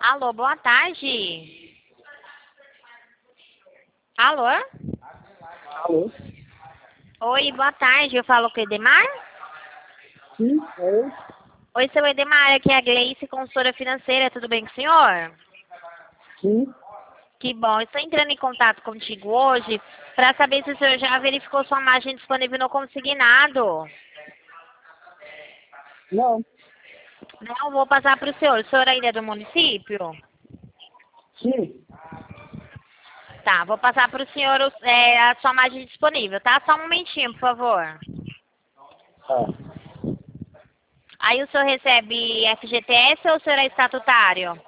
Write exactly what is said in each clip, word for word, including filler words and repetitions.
Alô, boa tarde. Alô? Alô? Oi, boa tarde. Eu falo com o Edemar? Sim, é eu? Oi, seu Edemar, aqui é a Gleice, consultora financeira. Tudo bem com o senhor? Sim. Que bom. Estou entrando em contato contigo hoje para saber se o senhor já verificou sua margem disponível no consignado. Não. Não, vou passar para o senhor. O senhor ainda é do município? Sim. Tá, vou passar para o senhor é, a sua margem disponível, tá? Só um momentinho, por favor. Tá. Aí o senhor recebe F G T S ou o senhor é estatutário?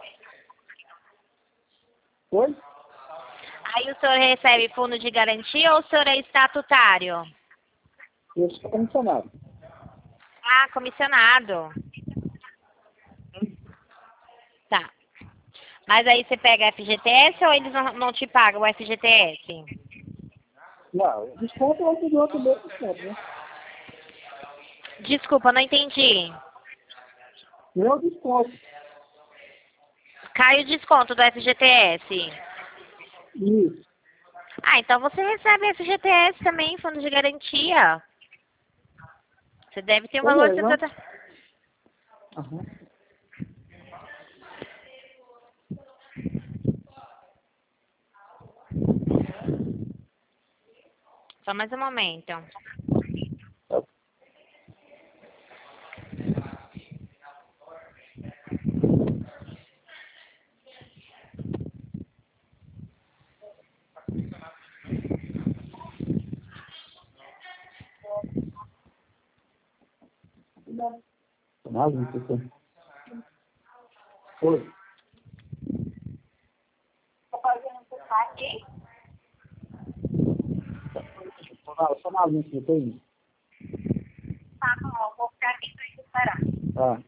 Oi? Aí o senhor recebe fundo de garantia ou o senhor é estatutário? Eu sou comissionado. Ah, comissionado. Tá. Mas aí você pega F G T S ou eles não, não te pagam o F G T S? Não, desconto é outro do outro meu desconto, né? Desculpa, não entendi. Meu desconto. Cai o desconto do F G T S. Isso. Ah, então você recebe F G T S também, fundo de garantia. Você deve ter um valor de Beleza. setenta. Aham. Só mais um momento. Tá. Nada, não sei se- Oi. Fala, só na linha que eu tenho. Tá bom, vou ficar aqui pra esperar. Ah.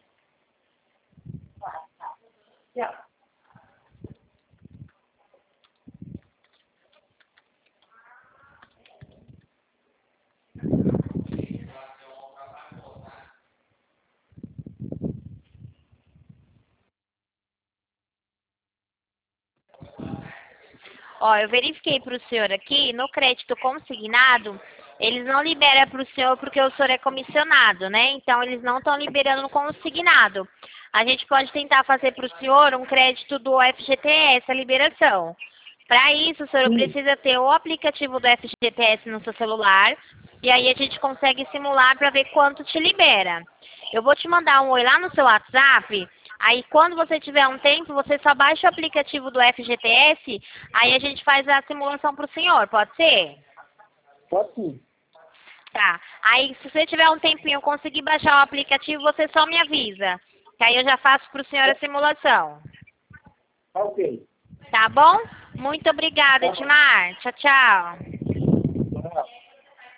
Ó, eu verifiquei para o senhor aqui, no crédito consignado, eles não liberam para o senhor porque o senhor é comissionado, né? Então, eles não estão liberando no consignado. A gente pode tentar fazer para o senhor um crédito do F G T S, a liberação. Para isso, o senhor Sim. precisa ter o aplicativo do F G T S no seu celular, e aí a gente consegue simular para ver quanto te libera. Eu vou te mandar um oi lá no seu WhatsApp. Aí, quando você tiver um tempo, você só baixa o aplicativo do F G T S, aí a gente faz a simulação para o senhor, pode ser? Pode sim. Tá. Aí, se você tiver um tempinho, conseguir baixar o aplicativo, você só me avisa. Que aí eu já faço para o senhor a simulação. Tá ok. Tá bom? Muito obrigada, Tá. Edmar. Tchau, tchau.